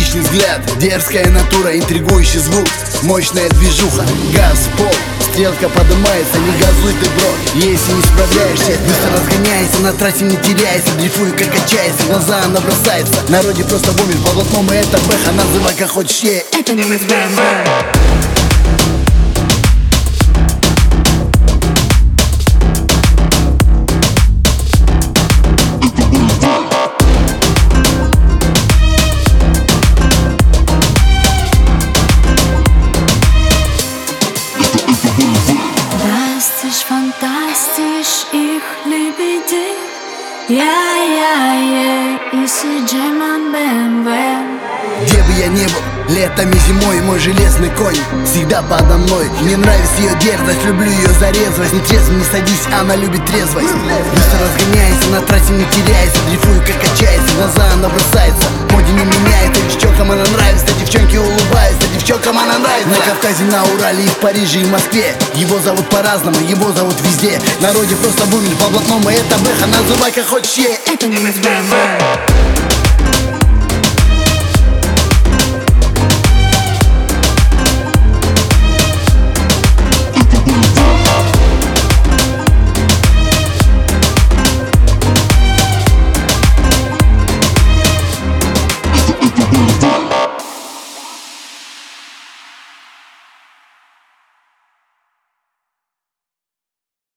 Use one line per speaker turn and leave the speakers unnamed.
хищный взгляд, дерзкая натура, интригующий звук, мощная движуха, газ в пол, стрелка поднимается, не газуй ты, бро. Если не справляешься, быстро разгоняйся, на трассе не теряйся, дрейфуй, как качается, глаза она бросается. Народе просто бомбит по блатному, это бэха, называй как хочешь,
это немец БМВ.
Fantastisch, ich liebe dich. Ja, ich seh mein BMW.
Где бы я не был, летом и зимой, мой железный конь всегда подо мной. Мне нравится ее дерзость, люблю ее за резвость. Не трезво не садись, она любит трезвость. Быстро разгоняйся, на трассе не теряйся, дрейфуй, как качается, глаза она бросается. Моде не меняется, девчонкам она нравится, девчонки улыбаются, девчонкам она нравится. На Кавказе, на Урале, и в Париже, и в Москве. Его зовут по-разному, его зовут везде. Народе просто бумит по блатному, это бэха, называй как хочешь.
Это немец БМВ.